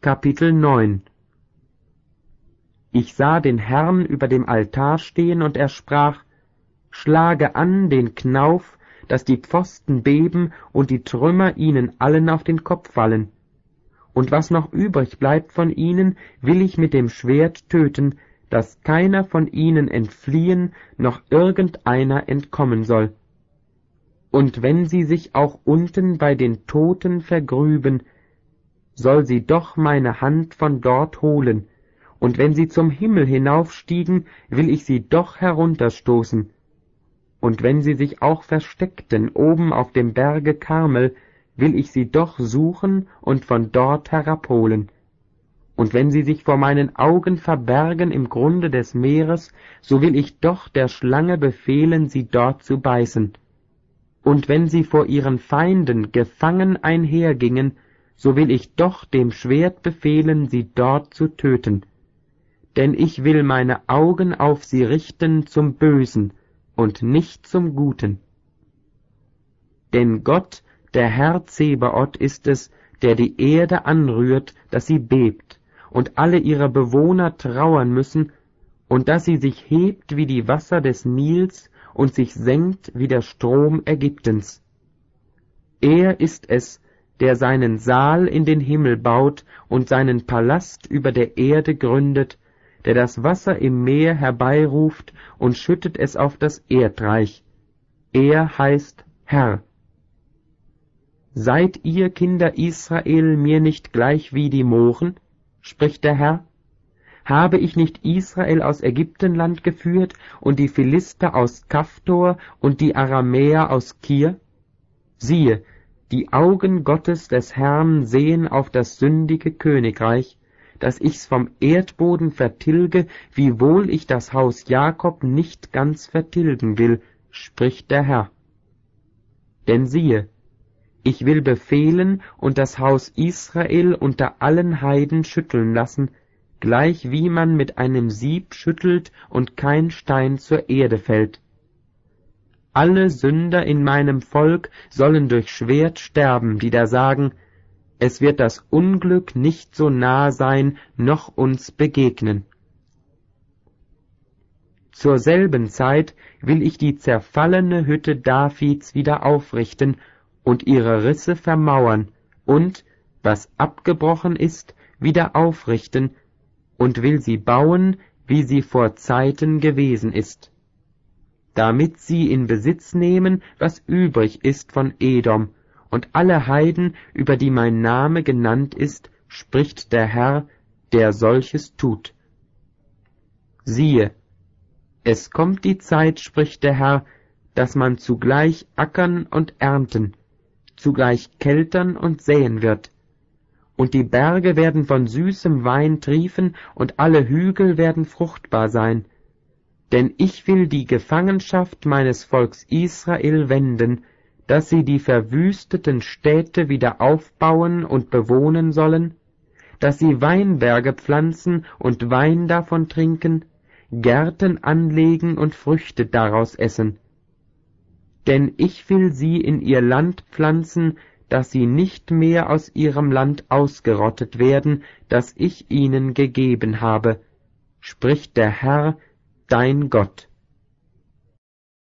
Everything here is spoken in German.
Kapitel 9. Ich sah den Herrn über dem Altar stehen, und er sprach: Schlage an den Knauf, dass die Pfosten beben und die Trümmer ihnen allen auf den Kopf fallen. Und was noch übrig bleibt von ihnen, will ich mit dem Schwert töten, dass keiner von ihnen entfliehen, noch irgendeiner entkommen soll. Und wenn sie sich auch unten bei den Toten vergrüben, soll sie doch meine Hand von dort holen, und wenn sie zum Himmel hinaufstiegen, will ich sie doch herunterstoßen. Und wenn sie sich auch versteckten oben auf dem Berge Karmel, will ich sie doch suchen und von dort herabholen. Und wenn sie sich vor meinen Augen verbergen im Grunde des Meeres, so will ich doch der Schlange befehlen, sie dort zu beißen. Und wenn sie vor ihren Feinden gefangen einhergingen, so will ich doch dem Schwert befehlen, sie dort zu töten. Denn ich will meine Augen auf sie richten zum Bösen und nicht zum Guten. Denn Gott, der Herr Zebaoth, ist es, der die Erde anrührt, dass sie bebt, und alle ihre Bewohner trauern müssen, und dass sie sich hebt wie die Wasser des Nils und sich senkt wie der Strom Ägyptens. Er ist es, der seinen Saal in den Himmel baut und seinen Palast über der Erde gründet, der das Wasser im Meer herbeiruft und schüttet es auf das Erdreich. Er heißt Herr. Seid ihr, Kinder Israel, mir nicht gleich wie die Mohren, spricht der Herr? Habe ich nicht Israel aus Ägyptenland geführt und die Philister aus Kaftor und die Aramäer aus Kir? Siehe, die Augen Gottes des Herrn sehen auf das sündige Königreich, dass ich's vom Erdboden vertilge, wiewohl ich das Haus Jakob nicht ganz vertilgen will, spricht der Herr. Denn siehe, ich will befehlen und das Haus Israel unter allen Heiden schütteln lassen, gleich wie man mit einem Sieb schüttelt und kein Stein zur Erde fällt. Alle Sünder in meinem Volk sollen durch Schwert sterben, die da sagen, es wird das Unglück nicht so nah sein, noch uns begegnen. Zur selben Zeit will ich die zerfallene Hütte Davids wieder aufrichten und ihre Risse vermauern und, was abgebrochen ist, wieder aufrichten und will sie bauen, wie sie vor Zeiten gewesen ist, damit sie in Besitz nehmen, was übrig ist von Edom, und alle Heiden, über die mein Name genannt ist, spricht der Herr, der solches tut. Siehe, es kommt die Zeit, spricht der Herr, dass man zugleich ackern und ernten, zugleich keltern und säen wird. Und die Berge werden von süßem Wein triefen, und alle Hügel werden fruchtbar sein. Denn ich will die Gefangenschaft meines Volks Israel wenden, dass sie die verwüsteten Städte wieder aufbauen und bewohnen sollen, dass sie Weinberge pflanzen und Wein davon trinken, Gärten anlegen und Früchte daraus essen. Denn ich will sie in ihr Land pflanzen, dass sie nicht mehr aus ihrem Land ausgerottet werden, das ich ihnen gegeben habe, spricht der Herr, dein Gott.